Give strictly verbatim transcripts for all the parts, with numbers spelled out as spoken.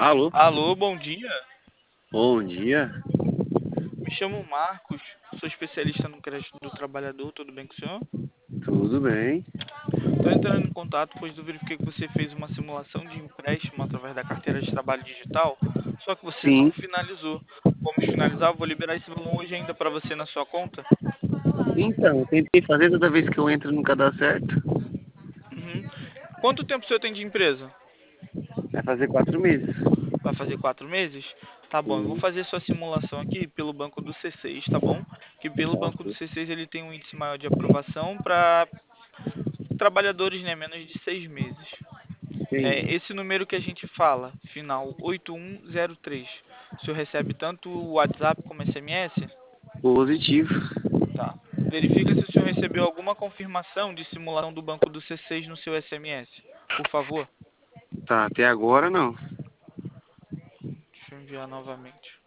Alô, Alô, bom dia. bom dia. Me chamo Marcos, sou especialista no crédito do trabalhador, tudo bem com o senhor? Tudo bem? Estou entrando em contato, pois eu verifiquei que você fez uma simulação de empréstimo através da carteira de trabalho digital, só que você não Sim. finalizou. Vamos finalizar, eu vou liberar esse valor hoje ainda para você na sua conta. Então, eu tentei fazer toda vez que eu entro nunca dá certo. Uhum. Quanto tempo o senhor tem de empresa? Vai fazer quatro meses. Vai fazer quatro meses? Tá bom, eu vou Sim. fazer sua simulação aqui pelo banco do C seis, tá bom? Que pelo Tá banco do ok. C seis ele tem um índice maior de aprovação para trabalhadores, né, menos de seis meses. É, Entendi. esse número que a gente fala, final oito um zero três, o senhor recebe tanto o WhatsApp como S M S? Positivo. Tá. Verifica se o senhor recebeu alguma confirmação de simulação do banco do C seis no seu S M S, por favor. Tá, até agora não. Deixa eu enviar novamente.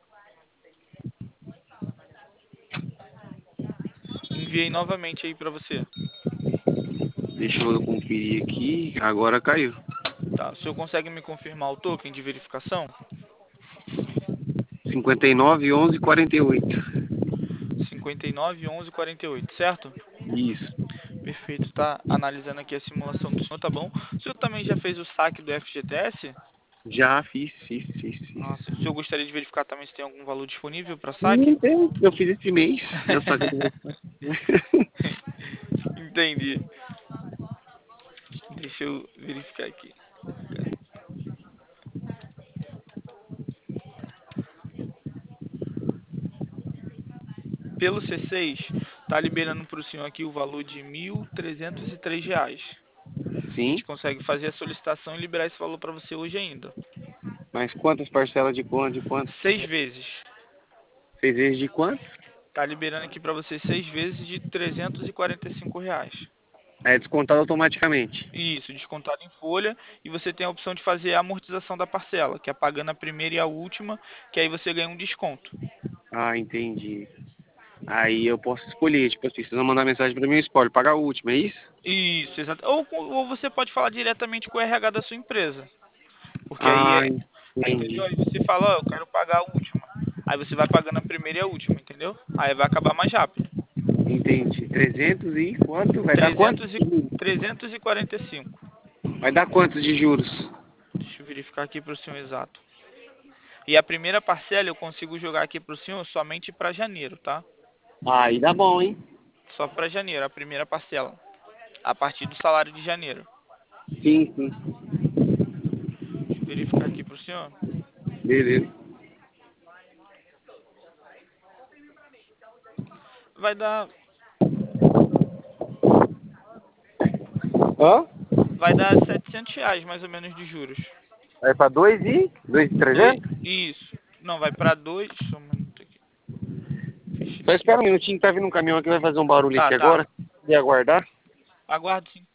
Enviei novamente aí para você. Deixa eu conferir aqui. Agora caiu. Tá. O senhor consegue me confirmar o token de verificação? cinquenta e nove, onze, quarenta e oito. cinquenta e nove onze quarenta e oito, certo? Isso. Perfeito, tá analisando aqui a simulação do senhor, tá bom? O senhor também já fez o saque do F G T S? Já fiz, fiz, fiz, fiz. Nossa, o senhor gostaria de verificar também se tem algum valor disponível para saque? Sim, tem. Eu fiz esse mês. Já saquei do Entendi. Deixa eu verificar aqui. Pelo C seis, tá liberando para o senhor aqui o valor de mil trezentos e três reais. A Sim. gente consegue fazer a solicitação e liberar esse valor para você hoje ainda. Mas quantas parcelas de quanto? De quanto? Seis vezes. Seis vezes de quanto? Tá liberando aqui para você seis vezes de trezentos e quarenta e cinco reais. É descontado automaticamente. Isso, descontado em folha, e você tem a opção de fazer a amortização da parcela, que é pagando a primeira e a última, que aí você ganha um desconto. Ah, entendi. Aí eu posso escolher, tipo assim, vocês vão mandar mensagem para mim, eu escolho, pagar o último, é isso? Isso, exato. Ou, ou você pode falar diretamente com o R H da sua empresa. Porque aí Ah, é. Aí, entendeu? Aí entendi. você fala, ó, eu quero pagar a última. Aí você vai pagando a primeira e a última, entendeu? Aí vai acabar mais rápido. Entendi. Trezentos e quanto? Vai dar quanto? trezentos e, trezentos e quarenta e cinco. Vai dar quantos de juros? Deixa eu verificar aqui para o senhor exato. E a primeira parcela eu consigo jogar aqui para o senhor somente para janeiro, tá? Aí dá bom, hein? Só para janeiro, a primeira parcela. A partir do salário de janeiro. Sim, sim. Deixa eu verificar aqui para o senhor. Beleza. Vai dar, Hã? vai dar setecentos reais mais ou menos de juros. Vai pra dois e? Dois e Dois, trezentos? isso. Não, vai para dois. Só um minuto aqui. Fechei Só aqui. espera um minutinho, tá vindo um caminhão aqui, vai fazer um barulho Tá, aqui tá. agora. E aguardar. Aguardo sim.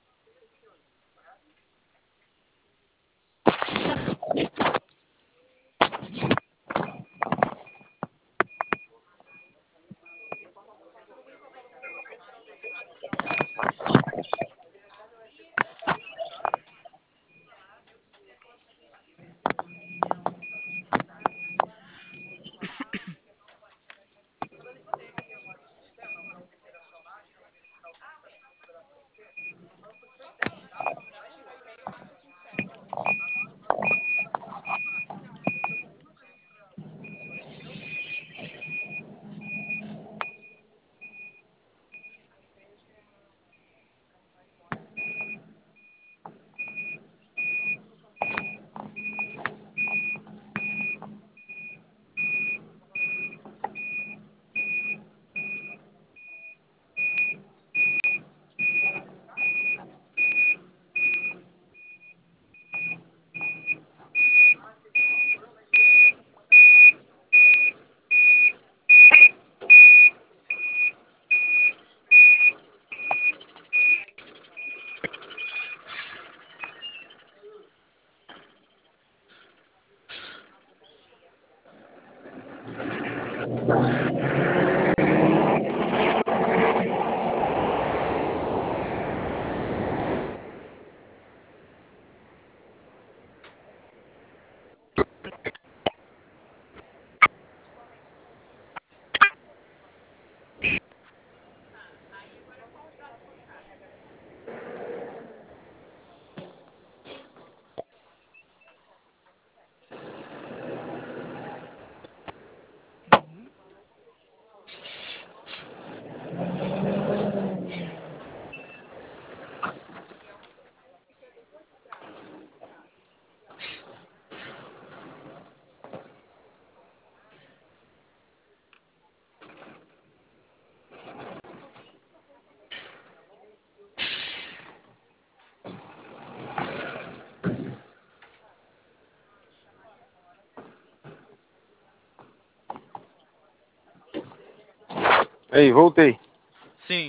Aí, voltei. Sim.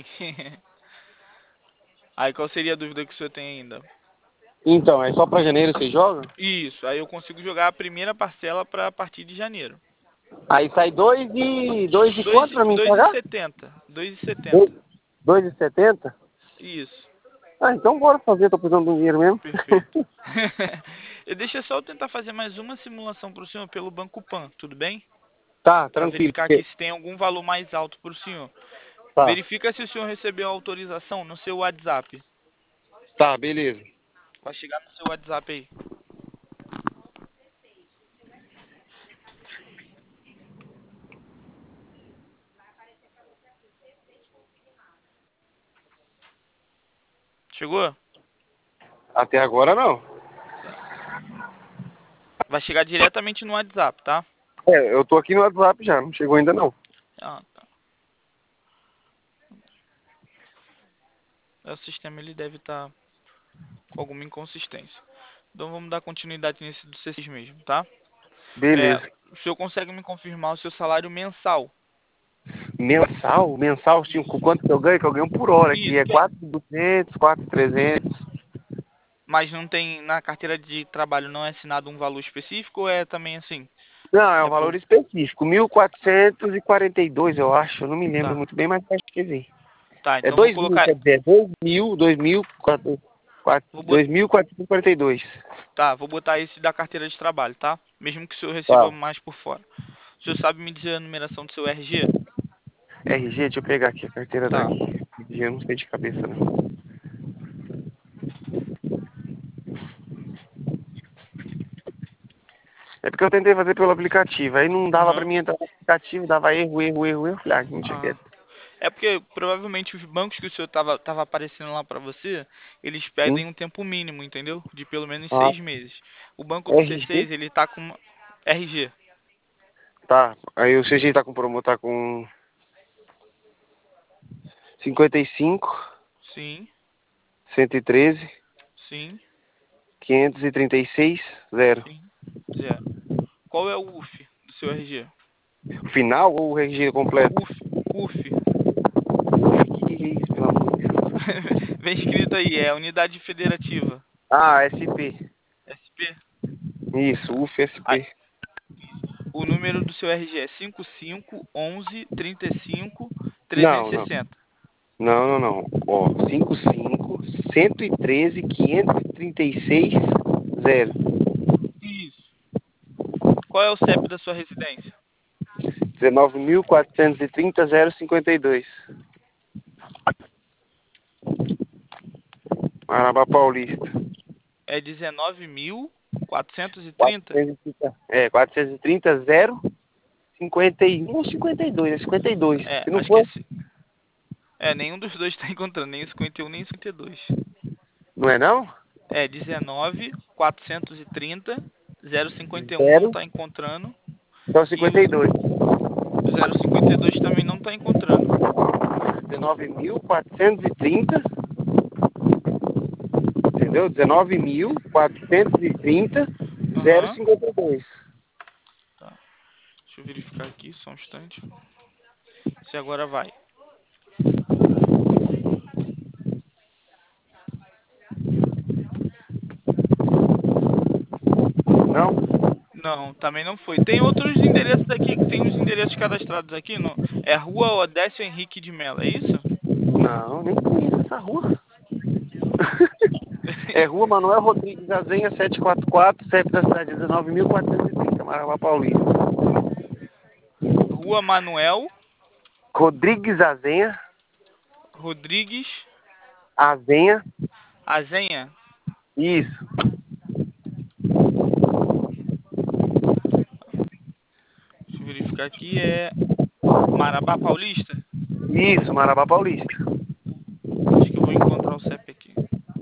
Aí qual seria a dúvida que o senhor tem ainda? Então, é só pra janeiro você joga? Isso, aí eu consigo jogar a primeira parcela para a partir de janeiro. Aí sai dois e... dois e Dois quanto e- pra mim dois e pagar? setenta. Dois e Dois, setenta. dois e setenta? Isso, Ah, então bora fazer, tô precisando do dinheiro mesmo. perfeito. E deixa só eu tentar fazer mais uma simulação para o senhor pelo Banco Pan, tudo bem? Tá, Para tranquilo. verificar aqui se tem algum valor mais alto para o senhor. Tá, Verifica se o senhor recebeu a autorização no seu WhatsApp. tá, beleza. Vai chegar no seu WhatsApp aí. Chegou? Até agora não. Tá. Vai chegar diretamente no WhatsApp, tá? É, eu tô aqui no WhatsApp já, não chegou ainda não. Ah, tá. O sistema ele deve estar com alguma inconsistência. Então vamos dar continuidade nesse do C seis mesmo, tá? É, Beleza. o senhor consegue me confirmar o seu salário mensal? Mensal? Mensal, sim, com Isso. quanto que eu ganho? Que eu ganho por hora aqui. Isso. É quatro mil e duzentos, quatro mil e trezentos. Mas não tem, na carteira de trabalho não é assinado um valor específico ou é também assim? Não, é um É valor por... específico. mil quatrocentos e quarenta e dois, eu acho. Eu não me lembro Tá. muito bem, mas acho que sim. Tá, É então eu vou dois mil, colocar... quer dizer, dois mil, dois mil, quatro- quatro- Vou bot... dois mil quatrocentos e quarenta e dois. Tá, vou botar esse da carteira de trabalho, tá? Mesmo que o senhor receba Tá. mais por fora. O senhor sabe me dizer a numeração do seu R G? R G, deixa eu pegar aqui a carteira Tá. daqui. R G eu não sei de cabeça, não. É porque eu tentei fazer pelo aplicativo, aí não dava pra Aham. mim entrar no aplicativo, dava erro, erro, erro, erro. Falei, ah, não tinha Ah. quieto. É porque provavelmente os bancos que o senhor tava, tava aparecendo lá pra você, eles Hum? pedem um tempo mínimo, entendeu? De pelo menos Ah, seis meses. O banco do C seis, R G? ele tá com uma- R G. Tá, aí o C G tá com promo, tá com cinquenta e cinco, Sim, cento e treze, sim, quinhentos e trinta e seis, zero. sim. Zero. Qual é o U F do seu R G? O final ou o R G completo? U F. U F. O que que é isso, pelo amor de Deus? Vem escrito aí, é Unidade Federativa. Ah, S P. S P. Isso, Tá. U F S Ah, P. o número do seu R G é cinco cinco onze trinta e cinco trezentos Não, e não. sessenta. Não, não, não. Ó, cinquenta e cinco, cento e treze, quinhentos e trinta e seis, zero. Isso. Qual é o C E P da sua residência? dezenove mil quatrocentos e trinta, zero cinquenta e dois. Marabá Paulista. É dezenove mil quatrocentos e trinta? quatrocentos e trinta, é, quatrocentos e trinta, zero cinquenta e um ou cinquenta e dois, é cinquenta e dois. É, Se não acho que é for, esse. É, nenhum dos dois está encontrando, nem o cinquenta e um nem o cinquenta e dois. não é não? É dezenove quatrocentos e trinta zero cinquenta e um não Zero, está encontrando. então E o cinquenta e dois. zero cinquenta e dois também não está encontrando. dezenove mil quatrocentos e trinta, entendeu? dezenove mil quatrocentos e trinta, zero Aham. cinquenta e dois. Tá. Deixa eu verificar aqui, só um instante. Se agora vai. Não? Não, também não foi. Tem outros endereços aqui, tem uns endereços cadastrados aqui. No, é Rua Odécio Henrique de Mello, é isso? Não, nem conheço essa rua. É Rua Manuel Rodrigues Azenha setecentos e quarenta e quatro, C E P da cidade dezenove mil quatrocentos e trinta, Marabá Paulista. Rua Manuel Rodrigues Azenha, Rodrigues Azenha, Azenha. isso, Deixa eu verificar aqui, é Marabá Paulista? isso, Marabá Paulista. Acho que eu vou encontrar o C E P aqui.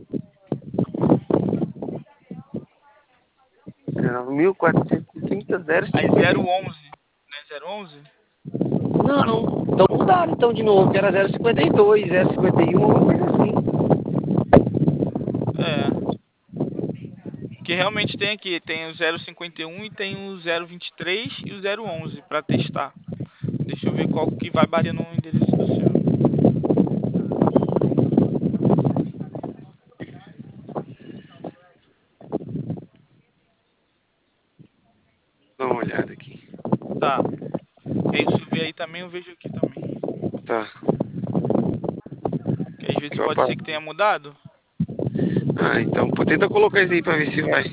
dezenove mil quatrocentos e trinta, zero Aí cinquenta e zero um. onze, né? zero onze? Não, então mudaram então de novo, que era zero cinquenta e dois, zero cinquenta e um, uma coisa assim. É. Que realmente tem aqui, tem o zero cinquenta e um e tem o zero vinte e três e o zero onze para testar. Deixa eu ver qual que vai bater no endereço do senhor. Dá uma olhada aqui. Tá. E aí, se eu ver aí também, eu vejo aqui também. Tá. Que às vezes Eu pode ser apago. que tenha mudado. Ah, então pô, tenta colocar isso aí pra ver se vai.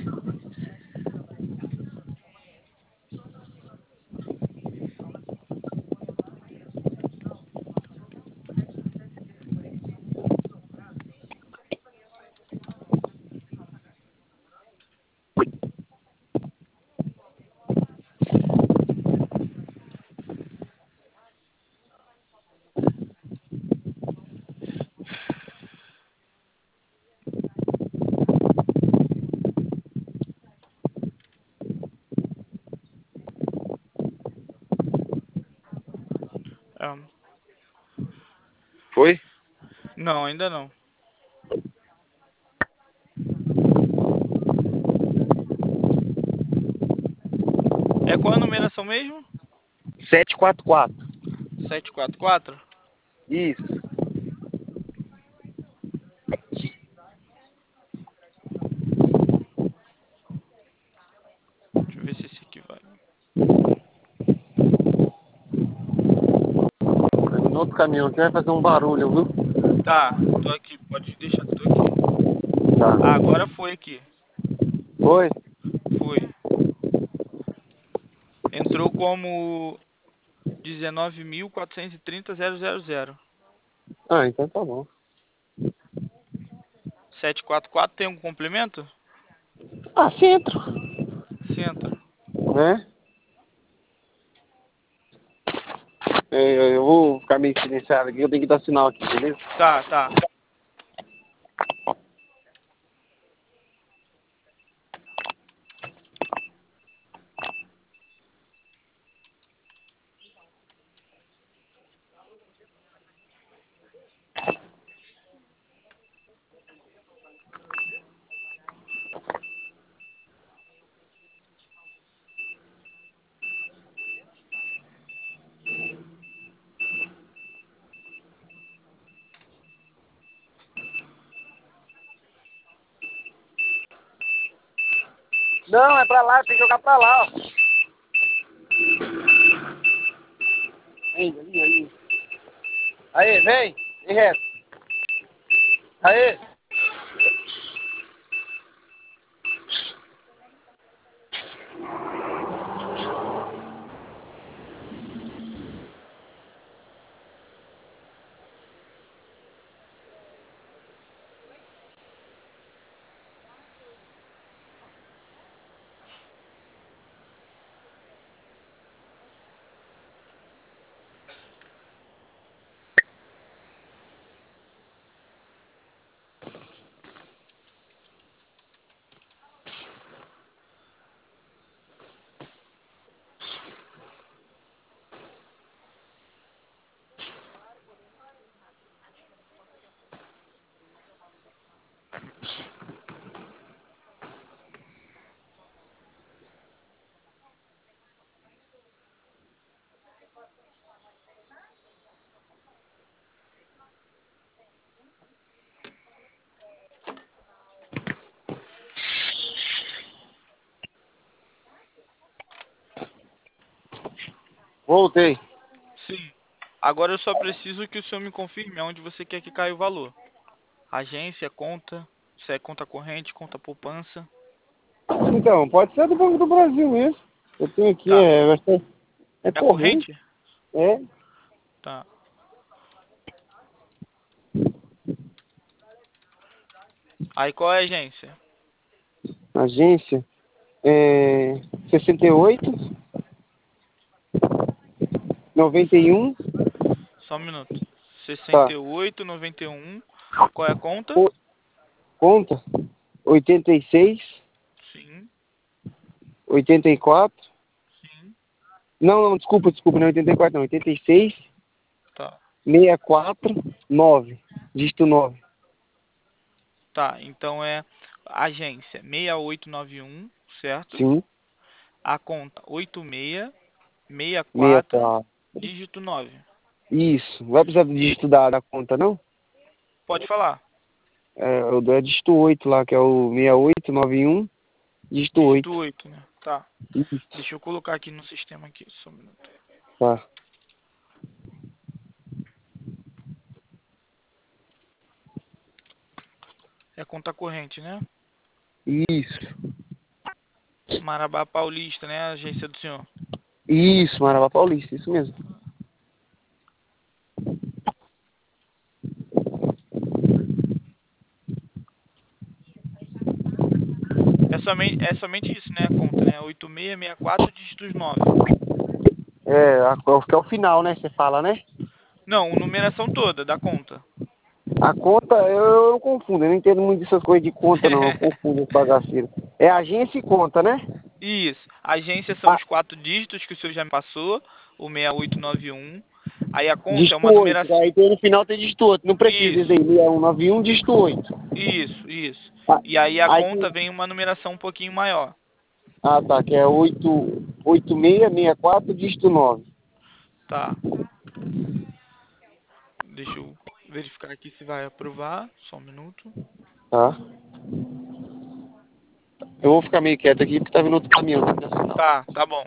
É. Foi? Não, ainda não. É qual a numeração mesmo? sete quatro quatro. sete quatro quatro? Isso. Deixa eu ver se esse aqui vai. No outro caminhão aqui vai fazer um barulho, viu? Tá, tô aqui. Pode deixar que eu tô aqui. Tá. Ah, agora foi aqui. Foi? Foi. Entrou como dezenove mil quatrocentos e trinta ponto zero zero zero. Ah, então tá bom. sete quatro quatro tem um complemento? Ah, centro. Centro. Né? É, eu vou ficar meio silenciado aqui, eu tenho que dar sinal aqui, beleza? Tá, tá. Não, é pra lá, tem que jogar pra lá, ó. Aí, ali, ali. Aí, vem. Vem reto. Aí. Voltei. Sim. Agora eu só preciso que o senhor me confirme onde você quer que caia o valor. Agência, conta, se é conta corrente, conta poupança. Então, pode ser do Banco do Brasil mesmo. Eu tenho aqui, Tá. é, vai ser- é É corrente. corrente? É. Tá. Aí qual é a agência? Agência. É. sessenta e oito. noventa e um. Só um minuto. Tá. sessenta e oito, noventa e um. Qual é a conta? O- Conta. oitenta e seis. Sim, oitenta e quatro. sim. Não, não, desculpa, desculpa, não é oitenta e quatro, não. oitenta e seis. Tá. sessenta e quatro. nove. Dígito nove. Tá, então é agência seis oito nove um, certo? Sim. A conta oito seis seis sessenta e quatro quatro. dígito nove. Isso. Não vai precisar do dígito da, da conta, não? Pode falar. É, o do é dígito oito lá, que é o seis oito nove um, dígito Dígito oito. oito, né? Tá. Isso. Deixa eu colocar aqui no sistema aqui, só um minuto. Tá. É conta corrente, né? Isso. Marabá Paulista, né? A agência do senhor. Isso, Marabá Paulista, isso mesmo. É somente, é somente isso, né? A conta, né? oito seis seis quatro, dígitos nove. É, a, que é o final, né? Você fala, né? Não, a numeração toda da conta. A conta, eu, eu confundo, eu não entendo muito dessas coisas de conta, não. Eu confundo os bagaceiros. É agência e conta, né? Isso. Agência são Ah, os quatro dígitos que o senhor já me passou, o seis oito nove um. Aí a conta é dígito uma oito. numeração. Aí tem no final tem dígito oito. Não precisa Isso, dizer seis um nove um, dígito oito. isso, isso. Ah, E aí a aí tem. conta vem uma numeração um pouquinho maior. Ah, tá, que é oito, oito seis seis quatro, dígito nove. Tá. Deixa eu verificar aqui se vai aprovar. Só um minuto. Tá? Eu vou ficar meio quieto aqui porque tá vindo outro caminhão aqui nacional. Tá, tá bom.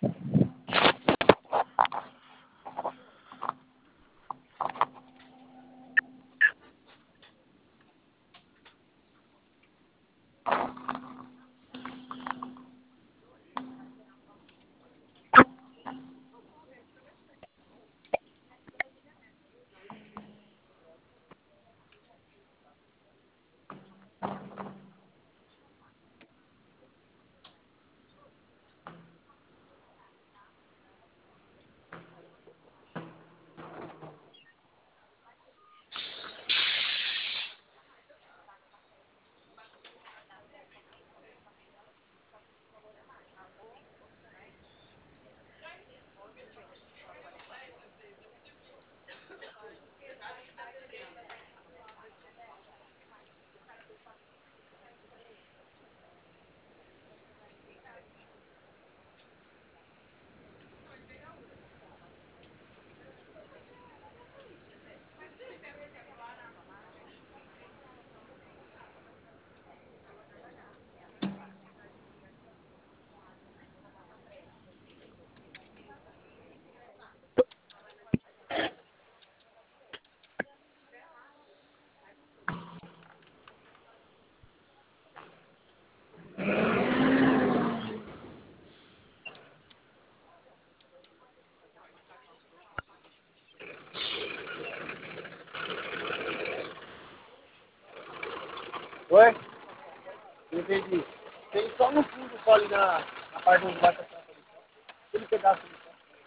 Oi? Não entendi. Tem só no fundo, só ali na, na parte onde bate a tampa ali. Aquele pedaço ali.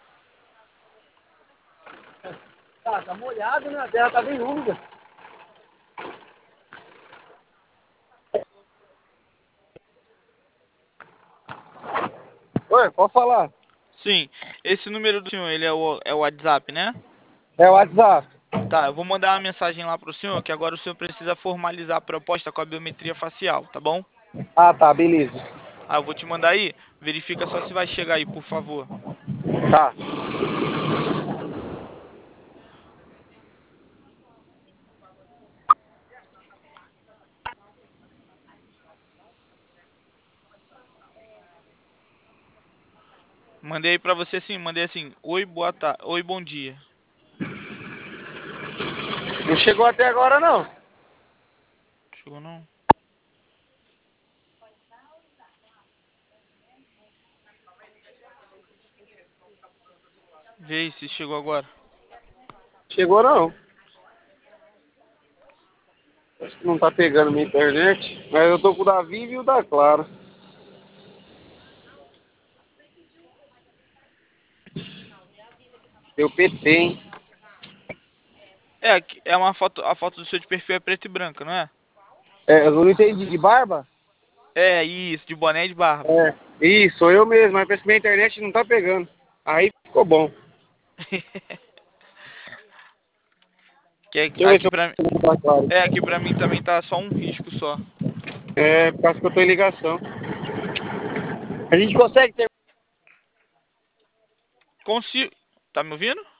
Tá, tá molhado, né? A terra tá bem úmida. Oi, pode falar. Sim. Esse número do senhor, ele é o, é o WhatsApp, né? É o WhatsApp. Tá, eu vou mandar uma mensagem lá pro senhor, que agora o senhor precisa formalizar a proposta com a biometria facial, tá bom? Ah, tá, beleza. Ah, eu vou te mandar aí. Verifica só se vai chegar aí, por favor. Tá. Mandei aí pra você assim, mandei assim, oi, boa tarde, oi, bom dia. Não chegou até agora, não. Chegou não? Vê aí se chegou agora. Chegou, não. Acho que não tá pegando minha internet. Mas eu tô com o da Vivo e o da Claro. Deu P T, hein? É, aqui- é uma foto, a foto do seu de perfil é preta e branca, não é? É, eu não entendi. De barba? É, isso, de boné e de barba. É. Isso, sou eu mesmo. Mas parece que minha internet não tá pegando. Aí ficou bom. Que é, Deixa eu ver se aqui eu pra, consigo da Claro. é, aqui pra mim também tá só um risco só. É, por causa que eu tô em ligação. A gente consegue ter... Consigo. Tá me ouvindo?